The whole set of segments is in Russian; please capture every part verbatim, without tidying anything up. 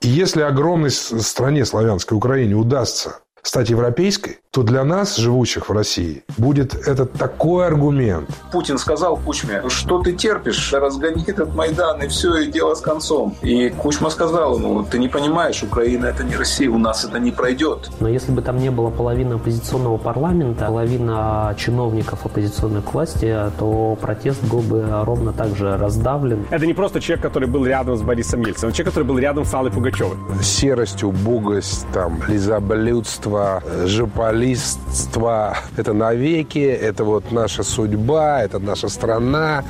И если огромной стране славянской, Украине, удастся стать европейской, то для нас, живущих в России, будет это такой аргумент. Путин сказал Кучме, что ты терпишь, разгони этот Майдан, и все, и дело с концом. И Кучма сказал ему, ты не понимаешь, Украина это не Россия, у нас это не пройдет. Но если бы там не было половины оппозиционного парламента, половина чиновников оппозиционной к власти, то протест был бы ровно так же раздавлен. Это не просто человек, который был рядом с Борисом Ельциным, а человек, который был рядом с Аллой Пугачевой. Серость, убогость, там, лизоблюдство, жополитство, это навеки, это вот наша судьба, это наша страна.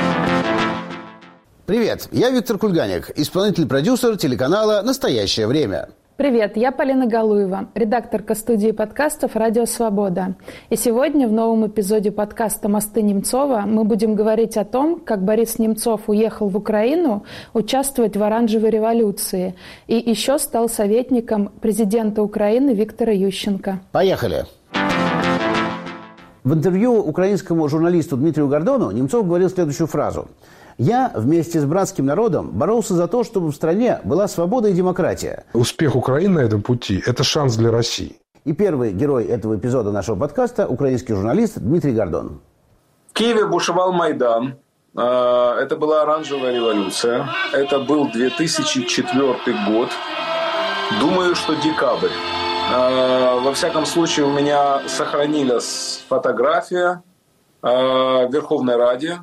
Привет, я Виктор Кульганик, исполнительный продюсер телеканала «Настоящее время». Привет, я Полина Галуева, редакторка студии подкастов «Радио Свобода». И сегодня в новом эпизоде подкаста «Мосты Немцова» мы будем говорить о том, как Борис Немцов уехал в Украину участвовать в оранжевой революции и еще стал советником президента Украины Виктора Ющенко. Поехали! В интервью украинскому журналисту Дмитрию Гордону Немцов говорил следующую фразу. «Я вместе с братским народом боролся за то, чтобы в стране была свобода и демократия». Успех Украины на этом пути – это шанс для России. И первый герой этого эпизода нашего подкаста – украинский журналист Дмитрий Гордон. В Киеве бушевал Майдан. Это была оранжевая революция. Это был две тысячи четвёртый год. Думаю, что декабрь. Во всяком случае, у меня сохранилась фотография в Верховной Раде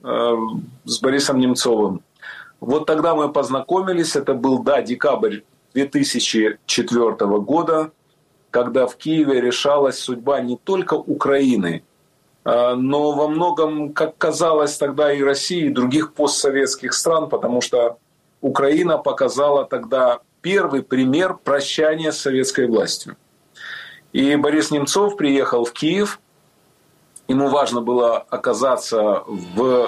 с Борисом Немцовым. Вот тогда мы познакомились. Это был, да, декабрь две тысячи четвёртого года, когда в Киеве решалась судьба не только Украины, но во многом, как казалось тогда, и России, и других постсоветских стран, потому что Украина показала тогда первый пример прощания с советской властью. И Борис Немцов приехал в Киев. Ему важно было оказаться в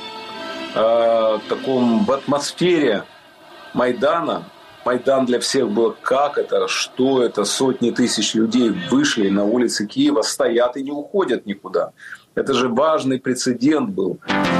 э, таком, в атмосфере Майдана. Майдан для всех был как это, что это, сотни тысяч людей вышли на улицы Киева, стоят и не уходят никуда. Это же важный прецедент был.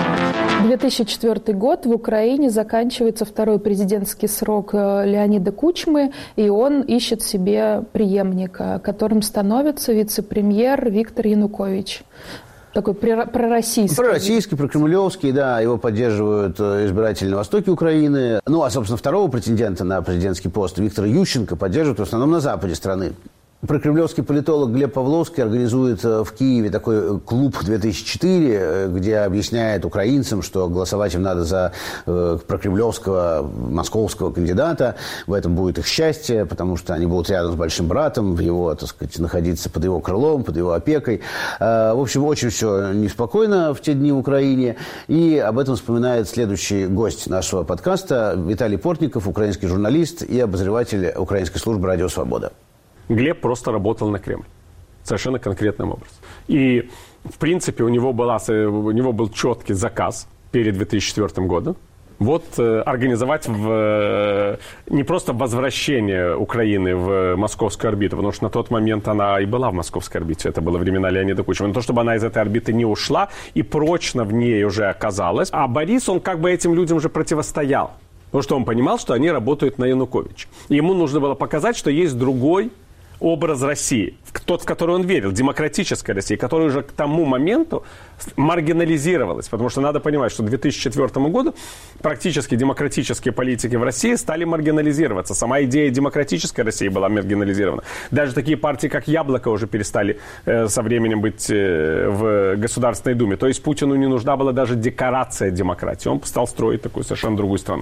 две тысячи четвёртый год, в Украине заканчивается второй президентский срок Леонида Кучмы, и он ищет себе преемника, которым становится вице-премьер Виктор Янукович. Такой пророссийский. Пророссийский, прокремлевский, да, его поддерживают избиратели на востоке Украины. Ну, а, собственно, второго претендента на президентский пост Виктора Ющенко поддерживают в основном на западе страны. Прокремлевский политолог Глеб Павловский организует в Киеве такой клуб две тысячи четыре, где объясняет украинцам, что голосовать им надо за э, прокремлевского московского кандидата. В этом будет их счастье, потому что они будут рядом с большим братом, в его, так сказать, находиться под его крылом, под его опекой. Э, в общем, очень все неспокойно в те дни в Украине. И об этом вспоминает следующий гость нашего подкаста Виталий Портников, украинский журналист и обозреватель украинской службы «Радио Свобода». Глеб просто работал на Кремль. Совершенно конкретным образом. И, в принципе, у него, была, у него был четкий заказ перед две тысячи четвёртым годом. Вот э, организовать в, э, не просто возвращение Украины в московскую орбиту, потому что на тот момент она и была в московской орбите, это было времена Леонида Кучмы, но то, чтобы она из этой орбиты не ушла и прочно в ней уже оказалась. А Борис, он как бы этим людям же противостоял. Потому что он понимал, что они работают на Януковича. И ему нужно было показать, что есть другой образ России, тот, в который он верил, демократической России, которая уже к тому моменту маргинализировалась. Потому что надо понимать, что к две тысячи четвёртому году практически демократические политики в России стали маргинализироваться. Сама идея демократической России была маргинализирована. Даже такие партии, как «Яблоко», уже перестали э, со временем быть э, в Государственной Думе. То есть Путину не нужна была даже декорация демократии. Он стал строить такую совершенно другую страну.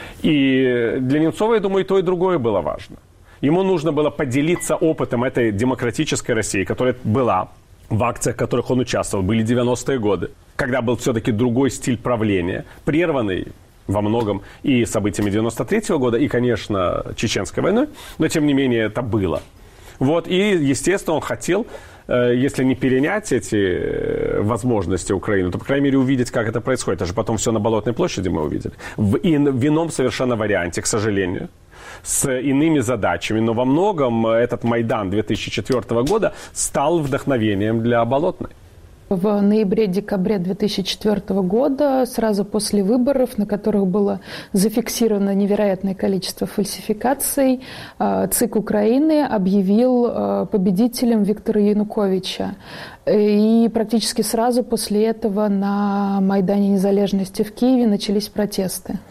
И для Немцова, я думаю, и то, и другое было важно. Ему нужно было поделиться опытом этой демократической России, которая была, в акциях, в которых он участвовал, были девяностые годы, когда был все-таки другой стиль правления, прерванный во многом и событиями девяносто третьего года, и, конечно, Чеченской войной, но, тем не менее, это было. Вот, и, естественно, он хотел, если не перенять эти возможности Украины, то, по крайней мере, увидеть, как это происходит. Это же потом все на Болотной площади мы увидели. В, и в ином совершенно варианте, к сожалению, с иными задачами. Но во многом этот Майдан две тысячи четвёртого года стал вдохновением для Болотной. В ноябре-декабре две тысячи четвёртого года, сразу после выборов, на которых было зафиксировано невероятное количество фальсификаций, ЦИК Украины объявил победителем Виктора Януковича. И практически сразу после этого на Майдане Незалежности в Киеве начались протесты.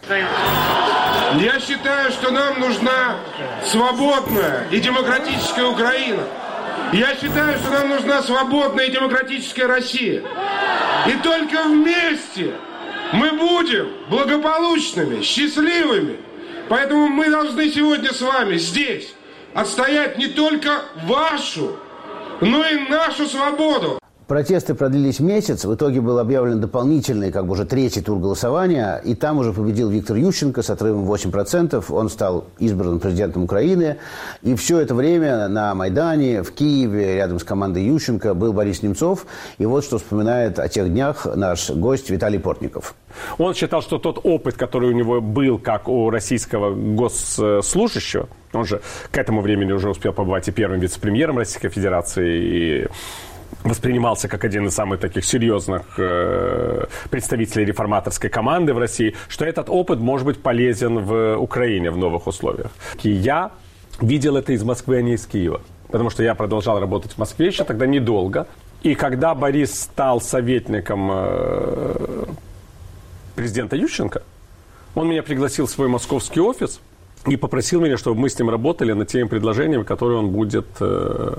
Я считаю, что нам нужна свободная и демократическая Украина. Я считаю, что нам нужна свободная и демократическая Россия. И только вместе мы будем благополучными, счастливыми. Поэтому мы должны сегодня с вами здесь отстоять не только вашу, но и нашу свободу. Протесты продлились месяц, в итоге был объявлен дополнительный, как бы уже третий тур голосования, и там уже победил Виктор Ющенко с отрывом восемь процентов, он стал избранным президентом Украины, и все это время на Майдане, в Киеве, рядом с командой Ющенко был Борис Немцов, и вот что вспоминает о тех днях наш гость Виталий Портников. Он считал, что тот опыт, который у него был, как у российского госслужащего, он же к этому времени уже успел побывать и первым вице-премьером Российской Федерации, и воспринимался как один из самых таких серьезных э, представителей реформаторской команды в России, что этот опыт может быть полезен в Украине в новых условиях. И я видел это из Москвы, а не из Киева, потому что я продолжал работать в Москве еще тогда недолго. И когда Борис стал советником э, президента Ющенко, он меня пригласил в свой московский офис и попросил меня, чтобы мы с ним работали над теми предложениями, которые он будет э,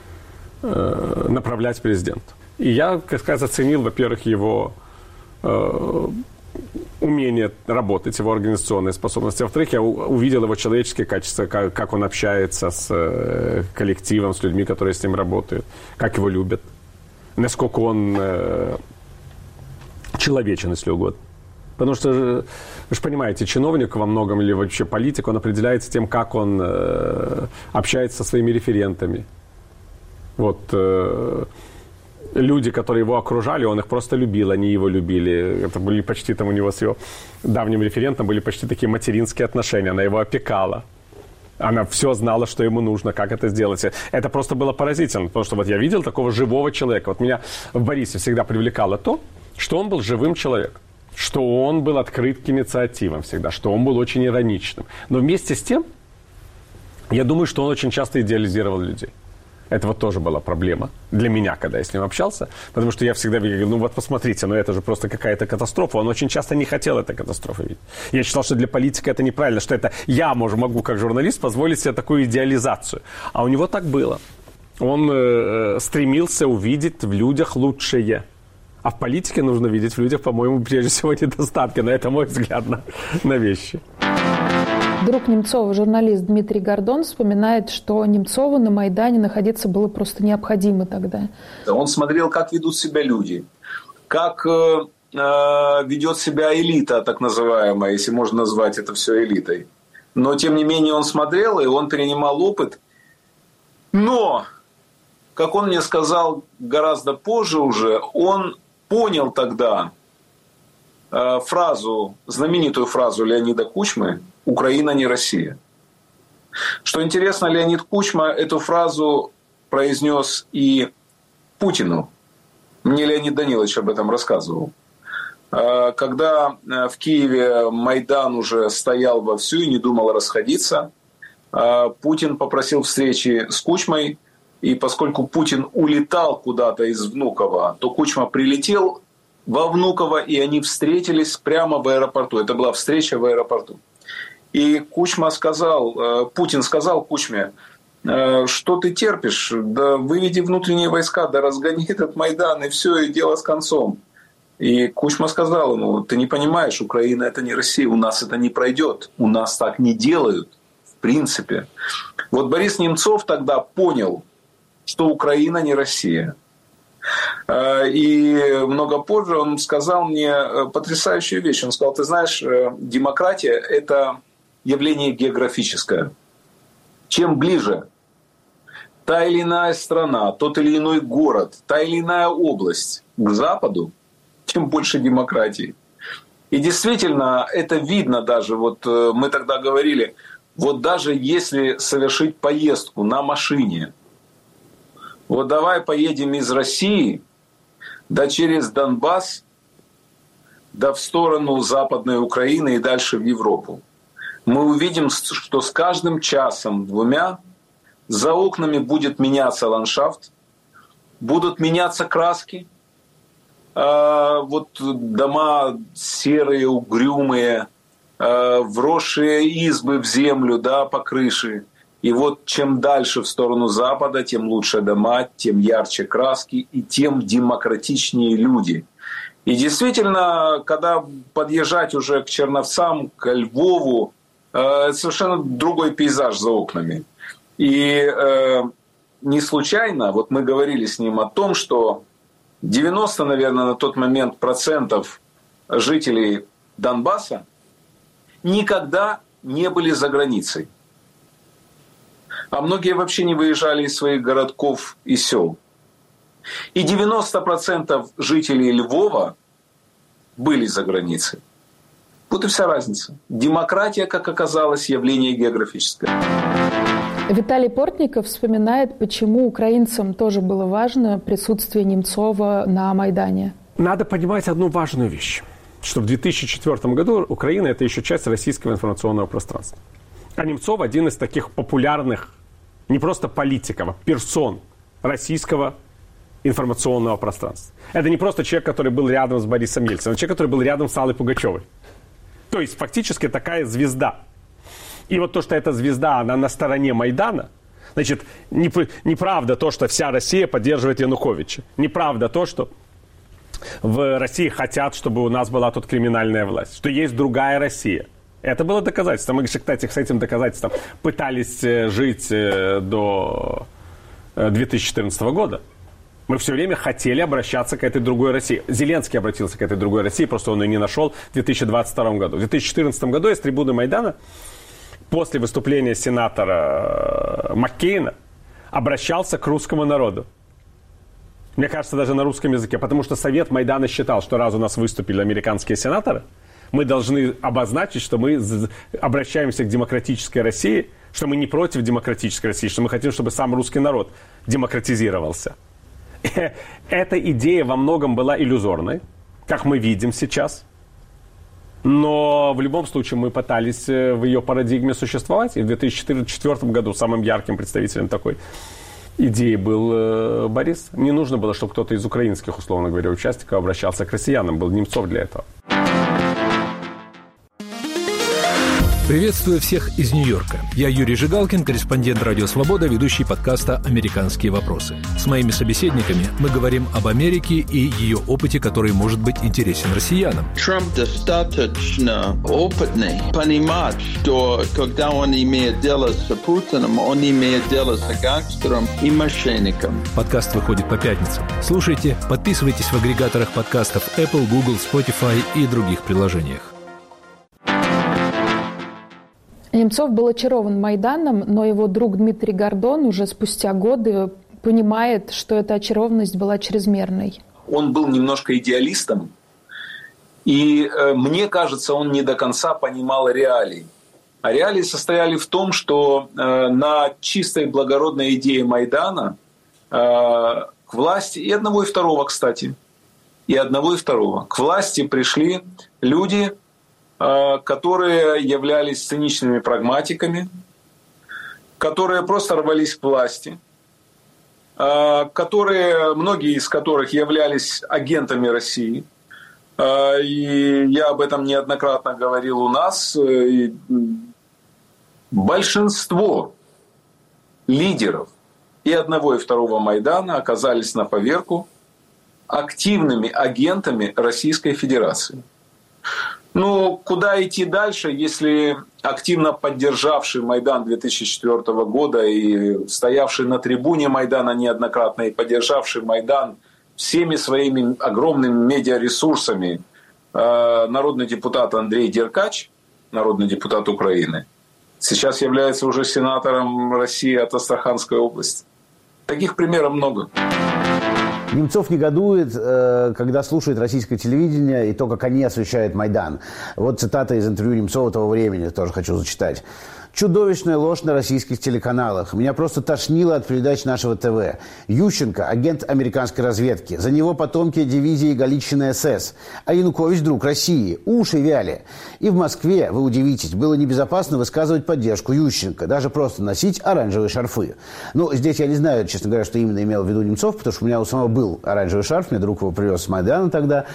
э, направлять президенту. И я, как сказать, оценил, во-первых, его э, умение работать, его организационные способности. Во-вторых, я увидел его человеческие качества, как, как он общается с э, коллективом, с людьми, которые с ним работают, как его любят, насколько он э, человечен, если угодно. Потому что, вы же понимаете, чиновник во многом или вообще политик, он определяется тем, как он э, общается со своими референтами. Вот э, люди, которые его окружали, он их просто любил, они его любили. Это были почти там у него с его давним референтом были почти такие материнские отношения. Она его опекала. Она все знала, что ему нужно, как это сделать. Это просто было поразительно, потому что вот я видел такого живого человека. Вот меня в Борисе всегда привлекало то, что он был живым человеком, что он был открыт к инициативам всегда, что он был очень ироничным. Но вместе с тем, я думаю, что он очень часто идеализировал людей. Это вот тоже была проблема для меня, когда я с ним общался, потому что я всегда говорил, ну вот посмотрите, ну это же просто какая-то катастрофа. Он очень часто не хотел этой катастрофы видеть. Я считал, что для политика это неправильно, что это я могу, как журналист, позволить себе такую идеализацию. А у него так было. Он э, стремился увидеть в людях лучшее. А в политике нужно видеть в людях, по-моему, прежде всего недостатки. Но это мой взгляд на, на вещи. Друг Немцова, журналист Дмитрий Гордон, вспоминает, что Немцову на Майдане находиться было просто необходимо тогда. Он смотрел, как ведут себя люди, как э, э, ведет себя элита, так называемая, если можно назвать это все элитой. Но, тем не менее, он смотрел, и он перенимал опыт. Но, как он мне сказал гораздо позже уже, он понял тогда э, фразу, знаменитую фразу Леонида Кучмы «Украина не Россия». Что интересно, Леонид Кучма эту фразу произнес и Путину. Мне Леонид Данилович об этом рассказывал. Э, когда в Киеве Майдан уже стоял вовсю и не думал расходиться, э, Путин попросил встречи с Кучмой. И поскольку Путин улетал куда-то из Внуково, то Кучма прилетел во Внуково, и они встретились прямо в аэропорту. Это была встреча в аэропорту. И Кучма сказал, Путин сказал Кучме, что ты терпишь, да выведи внутренние войска, да разгони этот Майдан, и все, и дело с концом. И Кучма сказал ему, ты не понимаешь, Украина это не Россия, у нас это не пройдет, у нас так не делают, в принципе. Вот Борис Немцов тогда понял, что Украина не Россия. И много позже он сказал мне потрясающую вещь. Он сказал, ты знаешь, демократия – это явление географическое. Чем ближе та или иная страна, тот или иной город, та или иная область к Западу, тем больше демократии. И действительно, это видно даже. Вот мы тогда говорили, вот даже если совершить поездку на машине, вот давай поедем из России да через Донбасс, да в сторону Западной Украины и дальше в Европу. Мы увидим, что с каждым часом, двумя, за окнами будет меняться ландшафт, будут меняться краски. А вот дома серые, угрюмые, вросшие избы в землю, да, по крыше. И вот чем дальше в сторону Запада, тем лучше дома, тем ярче краски и тем демократичнее люди. И действительно, когда подъезжать уже к Черновцам, к Львову, э, совершенно другой пейзаж за окнами. И э, не случайно, вот мы говорили с ним о том, что девяносто, наверное, на тот момент процентов жителей Донбасса никогда не были за границей. А многие вообще не выезжали из своих городков и сел. И девяносто процентов жителей Львова были за границей. Вот и вся разница. Демократия, как оказалось, явление географическое. Виталий Портников вспоминает, почему украинцам тоже было важно присутствие Немцова на Майдане. Надо понимать одну важную вещь. Что в две тысячи четвёртом году Украина – это еще часть российского информационного пространства. А Немцов – один из таких популярных, не просто политиков, а персон российского информационного пространства. Это не просто человек, который был рядом с Борисом Ельциным, а человек, который был рядом с Аллой Пугачевой. То есть фактически такая звезда. И вот то, что эта звезда, она на стороне Майдана, значит, неправда то, что вся Россия поддерживает Януковича. Неправда то, что в России хотят, чтобы у нас была тут криминальная власть, что есть другая Россия. Это было доказательство. Мы, кстати, с этим доказательством пытались жить до две тысячи четырнадцатого года. Мы все время хотели обращаться к этой другой России. Зеленский обратился к этой другой России, просто он ее не нашел в две тысячи двадцать втором году. В две тысячи четырнадцатом году из трибуны Майдана после выступления сенатора Маккейна обращался к русскому народу. Мне кажется, даже на русском языке. Потому что Совет Майдана считал, что раз у нас выступили американские сенаторы, мы должны обозначить, что мы обращаемся к демократической России, что мы не против демократической России, что мы хотим, чтобы сам русский народ демократизировался. Эта идея во многом была иллюзорной, как мы видим сейчас. Но в любом случае мы пытались в ее парадигме существовать. И в две тысячи четвёртом году самым ярким представителем такой идеи был Борис. Не нужно было, чтобы кто-то из украинских, условно говоря, участников обращался к россиянам. Был Немцов для этого. Приветствую всех из Нью-Йорка. Я Юрий Жигалкин, корреспондент «Радио Свобода», ведущий подкаста «Американские вопросы». С моими собеседниками мы говорим об Америке и ее опыте, который может быть интересен россиянам. Трамп достаточно опытный понимать, что когда он имеет дело с Путиным, он имеет дело с гангстером и мошенником. Подкаст выходит по пятницам. Слушайте, подписывайтесь в агрегаторах подкастов Apple, Google, Spotify и других приложениях. Немцов был очарован Майданом, но его друг Дмитрий Гордон уже спустя годы понимает, что эта очарованность была чрезмерной. Он был немножко идеалистом, и э, мне кажется, он не до конца понимал реалии. А реалии состояли в том, что э, на чистой благородной идее Майдана э, к власти, и одного и второго, кстати, и одного и второго, к власти пришли люди, которые являлись циничными прагматиками, которые просто рвались к власти, которые, многие из которых являлись агентами России. И я об этом неоднократно говорил у нас. И большинство лидеров и одного, и второго Майдана оказались на поверку активными агентами Российской Федерации. Ну, куда идти дальше, если активно поддержавший Майдан две тысячи четвёртого года и стоявший на трибуне Майдана неоднократно и поддержавший Майдан всеми своими огромными медиаресурсами э, народный депутат Андрей Деркач, народный депутат Украины, сейчас является уже сенатором России от Астраханской области. Таких примеров много. Немцов негодует, когда слушает российское телевидение и то, как они освещают Майдан. Вот цитата из интервью Немцова того времени, тоже хочу зачитать. Чудовищная ложь на российских телеканалах. Меня просто тошнило от передач нашего ТВ. Ющенко – агент американской разведки. За него потомки дивизии Галичины СС. А Янукович – друг России. Уши вяли. И в Москве, вы удивитесь, было небезопасно высказывать поддержку Ющенко. Даже просто носить оранжевые шарфы. Ну, здесь я не знаю, честно говоря, что именно имел в виду Немцов, потому что у меня у самого был оранжевый шарф. Мне друг его привез с Майдана тогда.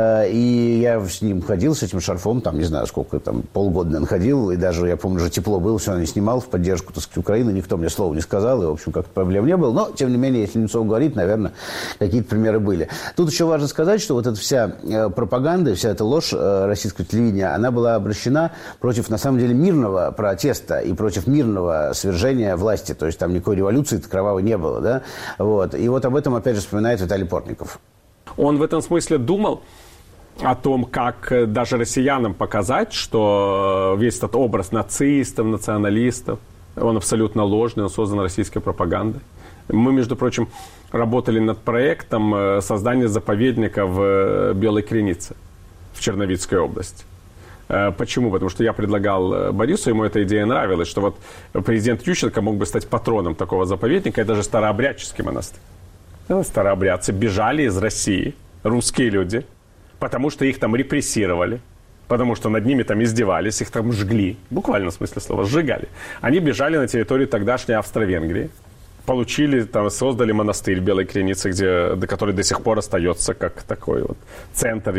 И я с ним ходил, с этим шарфом, там, не знаю, сколько, там, полгода, наверное, ходил. И даже, я помню, уже тепло было. Все, не снимал в поддержку, так сказать, Украины. Никто мне слова не сказал, и, в общем, как-то проблем не было. Но, тем не менее, если Немцов говорит, наверное, какие-то примеры были. Тут еще важно сказать, что вот эта вся э, пропаганда, вся эта ложь э, российского телевидения, она была обращена против, на самом деле, мирного протеста и против мирного свержения власти. То есть там никакой революции кровавой не было, да? Вот. И вот об этом, опять же, вспоминает Виталий Портников. Он в этом смысле думал о том, как даже россиянам показать, что весь этот образ нацистов, националистов, он абсолютно ложный, он создан российской пропагандой. Мы, между прочим, работали над проектом создания заповедника в Белой Кренице, в Черновицкой области. Почему? Потому что я предлагал Борису, ему эта идея нравилась, что вот президент Ющенко мог бы стать патроном такого заповедника, и даже старообрядческий монастырь. Старообрядцы бежали из России, русские люди, потому что их там репрессировали, потому что над ними там издевались, их там жгли, буквально в смысле слова, сжигали. Они бежали на территорию тогдашней Австро-Венгрии, получили, там, создали монастырь в Белой Кренице, где, до который до сих пор остается как такой вот центр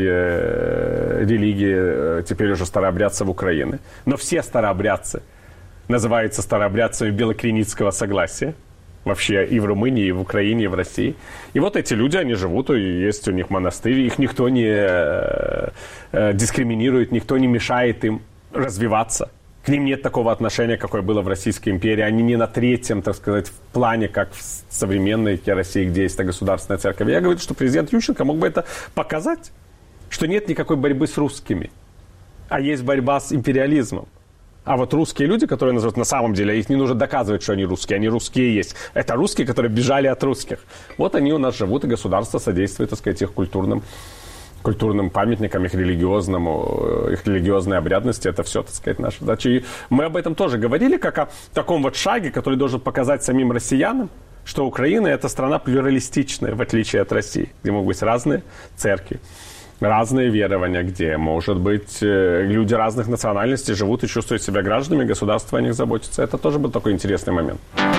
э, религии, э, теперь уже старообрядцев Украины. Но все старообрядцы называются старообрядцами Белокреницкого согласия. Вообще и в Румынии, и в Украине, и в России. И вот эти люди, они живут, и есть у них монастырь, их никто не э, э, дискриминирует, никто не мешает им развиваться. К ним нет такого отношения, какое было в Российской империи. Они не на третьем, так сказать, в плане, как в современной России, где есть государственная церковь. Я говорю, что президент Ющенко мог бы это показать, что нет никакой борьбы с русскими, а есть борьба с империализмом. А вот русские люди, которые называют на самом деле, их не нужно доказывать, что они русские, они русские есть. Это русские, которые бежали от русских. Вот они у нас живут, и государство содействует, так сказать, их культурным, культурным памятникам, их религиозному, их религиозной обрядности. Это все, так сказать, наша задача. И мы об этом тоже говорили, как о таком вот шаге, который должен показать самим россиянам, что Украина – это страна плюралистичная, в отличие от России, где могут быть разные церкви, разные верования, где, может быть, люди разных национальностей живут и чувствуют себя гражданами, государство о них заботится. Это тоже был такой интересный момент.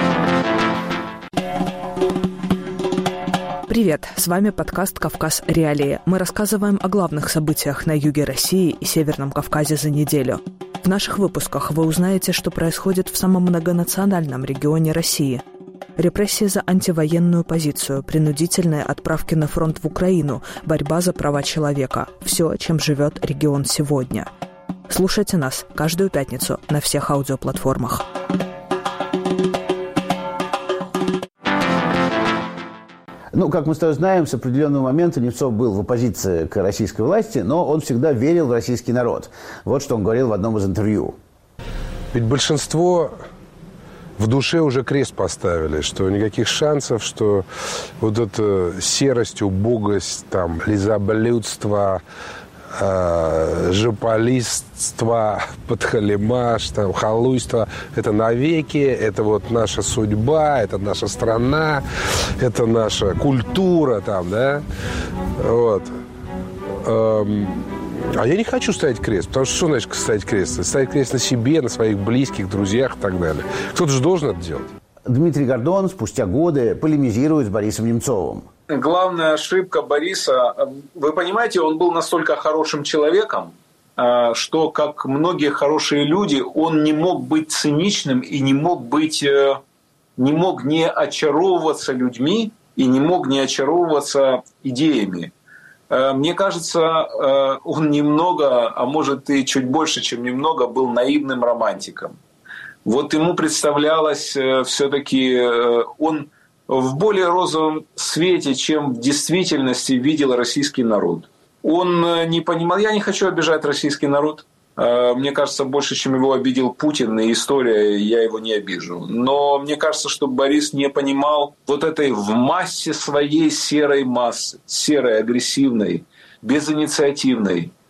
Привет, с вами подкаст «Кавказ. Реалии». Мы рассказываем о главных событиях на юге России и Северном Кавказе за неделю. В наших выпусках вы узнаете, что происходит в самом многонациональном регионе России. Репрессии за антивоенную позицию, принудительные отправки на фронт в Украину, борьба за права человека. Все, чем живет регион сегодня. Слушайте нас каждую пятницу на всех аудиоплатформах. Ну, как мы с тобой знаем, с определенного момента Немцов был в оппозиции к российской власти, но он всегда верил в российский народ. Вот что он говорил в одном из интервью. Ведь большинство в душе уже крест поставили, что никаких шансов, что вот эта серость, убогость, там, лизоблюдство, э, жополистство, подхалимаш, там, халуйство – это навеки, это вот наша судьба, это наша страна, это наша культура, там, да, вот. Эм, а я не хочу ставить крест, потому что что значит ставить крест? Ставить крест на себе, на своих близких, друзьях и так далее. Кто-то же должен это делать. Дмитрий Гордон спустя годы полемизирует с Борисом Немцовым. Главная ошибка Бориса, вы понимаете, он был настолько хорошим человеком, что, как многие хорошие люди, он не мог быть циничным и не мог быть, не мог не очаровываться людьми и не мог не очаровываться идеями. Мне кажется, он немного, а может и чуть больше, чем немного, был наивным романтиком. Вот ему представлялось все-таки, он в более розовом свете, чем в действительности видел российский народ. Он не понимал, я не хочу обижать российский народ. Мне кажется, больше, чем его обидел Путин и история, я его не обижу. Но мне кажется, что Борис не понимал вот этой в массе своей серой массы, серой, агрессивной, безинициативной,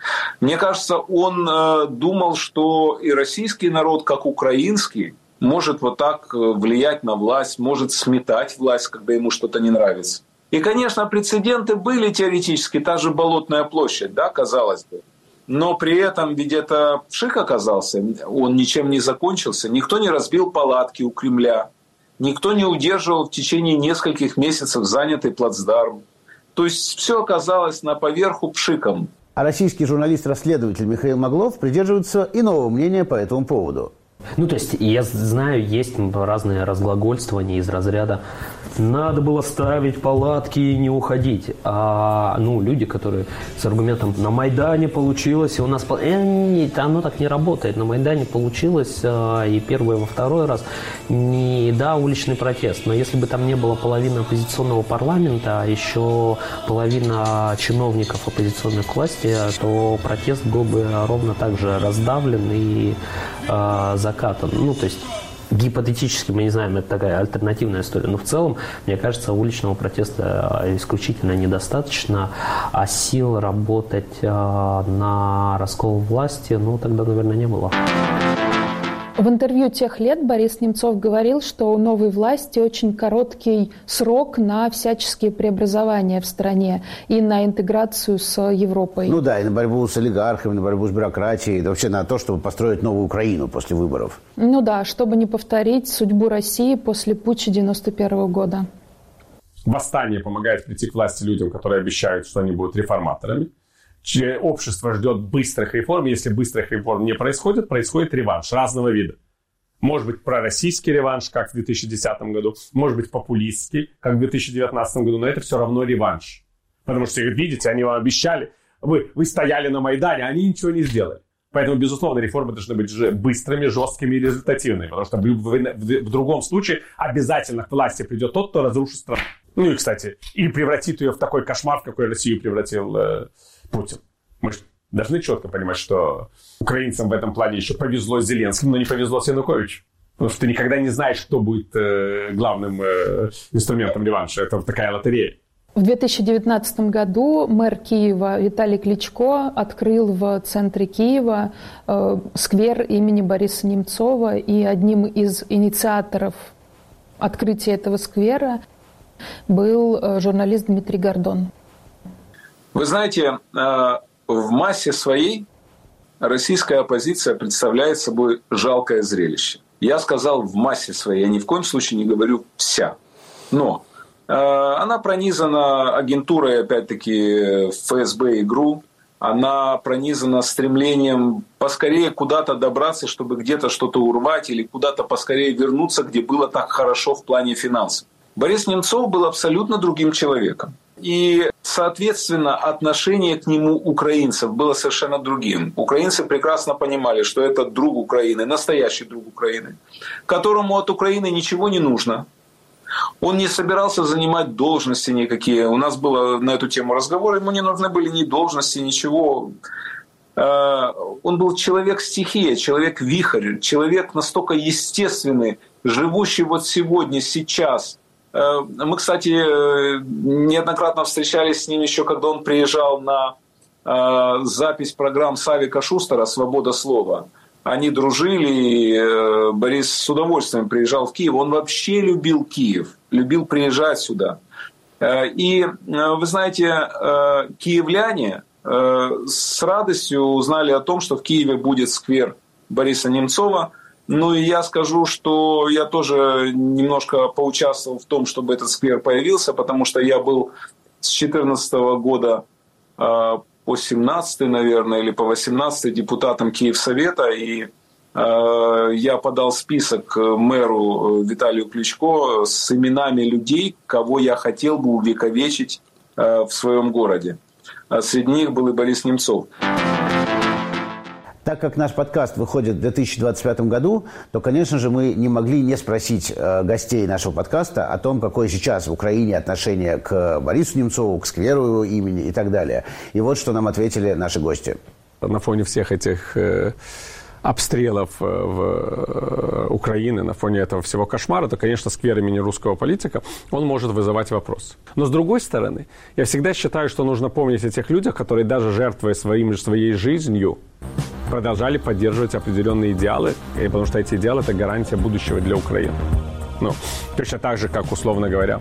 Мне кажется, он э, думал, что и российский народ, как украинский, может вот так влиять на власть, может сметать власть, когда ему что-то не нравится. И, конечно, прецеденты были теоретически, та же Болотная площадь, да, казалось бы. Но при этом ведь это пшик оказался, он ничем не закончился. Никто не разбил палатки у Кремля, никто не удерживал в течение нескольких месяцев занятый плацдарм. То есть все оказалось на поверху пшиком. А российский журналист-расследователь Михаил Моглов придерживается иного мнения по этому поводу. Ну, то есть, я знаю, есть разные разглагольствования из разряда «надо было ставить палатки и не уходить». А, ну, люди, которые с аргументом «на Майдане получилось, и у нас...» э, нет, оно так не работает. На Майдане получилось, э, и первый, и во второй раз. Не, да, уличный протест, но если бы там не было половины оппозиционного парламента, а еще половина чиновников оппозиционной к власти, то протест был бы ровно так же раздавлен и э, закатан. Ну, то есть, гипотетически, мы не знаем, это такая альтернативная история, но в целом, мне кажется, уличного протеста исключительно недостаточно, а сил работать э, на раскол власти, ну, тогда, наверное, не было. В интервью «Тех лет» Борис Немцов говорил, что у новой власти очень короткий срок на всяческие преобразования в стране и на интеграцию с Европой. Ну да, и на борьбу с олигархами, на борьбу с бюрократией, да вообще на то, чтобы построить новую Украину после выборов. Ну да, чтобы не повторить судьбу России после путча девяносто первого года. Восстание помогает прийти к власти людям, которые обещают, что они будут реформаторами. Общество ждет быстрых реформ. Если быстрых реформ не происходит, происходит реванш разного вида. Может быть, пророссийский реванш, как в две тысячи десятом году. Может быть, популистский, как в две тысячи девятнадцатом году. Но это все равно реванш. Потому что, видите, они вам обещали. Вы, вы стояли на Майдане, а они ничего не сделали. Поэтому, безусловно, реформы должны быть быстрыми, жесткими и результативными. Потому что в, в, в другом случае обязательно к власти придет тот, кто разрушит страну. Ну и, кстати, и превратит ее в такой кошмар, в какой Россию превратил э, Путин. Мы же должны четко понимать, что украинцам в этом плане еще повезло с Зеленским, но не повезло с Януковичем. Потому что ты никогда не знаешь, кто будет э, главным э, инструментом реванша. Это такая лотерея. В две тысячи девятнадцатом году мэр Киева Виталий Кличко открыл в центре Киева э, сквер имени Бориса Немцова. И одним из инициаторов открытия этого сквера был э, журналист Дмитрий Гордон. Вы знаете, в массе своей российская оппозиция представляет собой жалкое зрелище. Я сказал в массе своей, я ни в коем случае не говорю вся. Но она пронизана агентурой, опять-таки, эф эс бэ и ГРУ. Она пронизана стремлением поскорее куда-то добраться, чтобы где-то что-то урвать или куда-то поскорее вернуться, где было так хорошо в плане финансов. Борис Немцов был абсолютно другим человеком. И, соответственно, отношение к нему украинцев было совершенно другим. Украинцы прекрасно понимали, что это друг Украины, настоящий друг Украины, которому от Украины ничего не нужно. Он не собирался занимать должности никакие. У нас был на эту тему разговор, ему не нужны были ни должности, ничего. Он был человек-стихия, человек-вихрь, человек настолько естественный, живущий вот сегодня, сейчас. Мы, кстати, неоднократно встречались с ним еще, когда он приезжал на запись программ Савика Шустера «Свобода слова». Они дружили, и Борис с удовольствием приезжал в Киев. Он вообще любил Киев, любил приезжать сюда. И, вы знаете, киевляне с радостью узнали о том, что в Киеве будет сквер Бориса Немцова. Ну и я скажу, что я тоже немножко поучаствовал в том, чтобы этот сквер появился, потому что я был с две тысячи четырнадцатого года по семнадцатый, наверное, или по восемнадцатый депутатом Киевсовета, и я подал список мэру Виталию Кличко с именами людей, кого я хотел бы увековечить в своем городе. Среди них был и Борис Немцов. Так как наш подкаст выходит в две тысячи двадцать пятом году, то, конечно же, мы не могли не спросить э, гостей нашего подкаста о том, какое сейчас в Украине отношение к Борису Немцову, к скверу его имени и так далее. И вот что нам ответили наши гости. На фоне всех этих э, обстрелов в Украине, на фоне этого всего кошмара, то, конечно, сквер имени русского политика, он может вызывать вопросы. Но, с другой стороны, я всегда считаю, что нужно помнить о тех людях, которые даже жертвуя своим, своей жизнью, продолжали поддерживать определенные идеалы, потому что эти идеалы – это гарантия будущего для Украины. Ну, точно так же, как, условно говоря,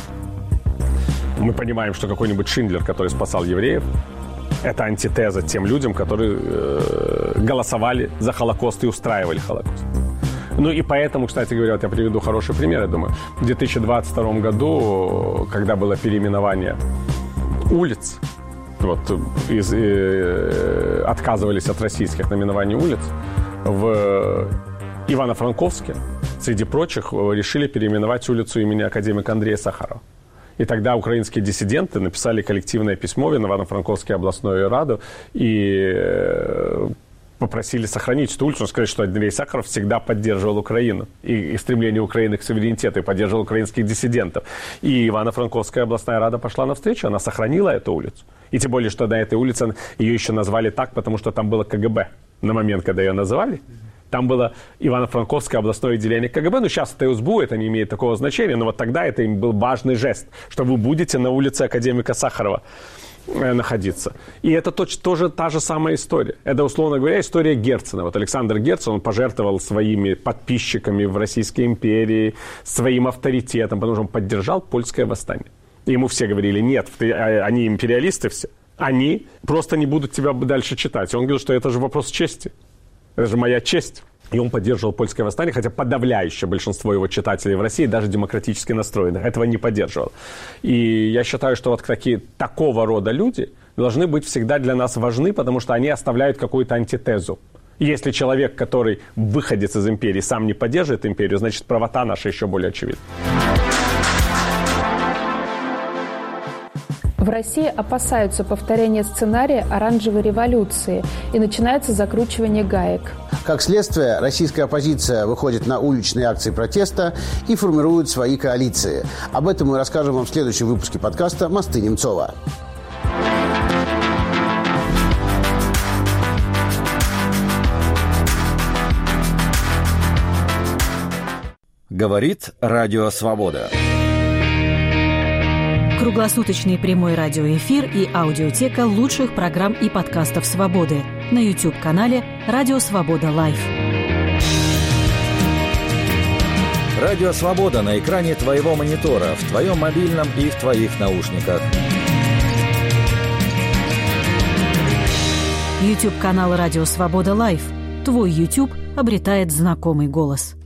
мы понимаем, что какой-нибудь Шиндлер, который спасал евреев, это антитеза тем людям, которые э, голосовали за Холокост и устраивали Холокост. Ну и поэтому, кстати говоря, вот я приведу хороший пример, я думаю. В две тысячи двадцать втором году, когда было переименование улиц, вот, из, э, отказывались от российских наименований улиц, в Ивано-Франковске, среди прочих, решили переименовать улицу имени академика Андрея Сахарова. И тогда украинские диссиденты написали коллективное письмо в Ивано-Франковскую областную раду и попросили сохранить эту улицу, сказать, что Андрей Сахаров всегда поддерживал Украину и, и стремление Украины к суверенитету, и поддерживал украинских диссидентов. И Ивано-Франковская областная рада пошла навстречу, она сохранила эту улицу. И тем более, что на этой улице ее еще назвали так, потому что там было ка гэ бэ на момент, когда ее называли. Там было Ивано-Франковское областное отделение ка гэ бэ, но сейчас это эс бэ у, это не имеет такого значения, но вот тогда это им был важный жест, что вы будете на улице академика Сахарова э, находиться. И это точ, тоже та же самая история. Это, условно говоря, история Герцена. Вот Александр Герцен, он пожертвовал своими подписчиками в Российской империи, своим авторитетом, потому что он поддержал польское восстание. И ему все говорили, нет, ты, они империалисты все, они просто не будут тебя дальше читать. И он говорил, что это же вопрос чести. Это же моя честь. И он поддерживал польское восстание, хотя подавляющее большинство его читателей в России, даже демократически настроенных, этого не поддерживало. И я считаю, что вот такие, такого рода люди должны быть всегда для нас важны, потому что они оставляют какую-то антитезу. И если человек, который выходец из империи, сам не поддерживает империю, значит, правота наша еще более очевидна. В России опасаются повторения сценария оранжевой революции и начинается закручивание гаек. Как следствие, российская оппозиция выходит на уличные акции протеста и формирует свои коалиции. Об этом мы расскажем вам в следующем выпуске подкаста «Мосты Немцова». Говорит Радио Свобода. Круглосуточный прямой радиоэфир и аудиотека лучших программ и подкастов «Свободы» на YouTube-канале «Радио Свобода Лайв». Радио Свобода на экране твоего монитора, в твоем мобильном и в твоих наушниках. YouTube-канал «Радио Свобода Лайв». Твой YouTube обретает знакомый голос.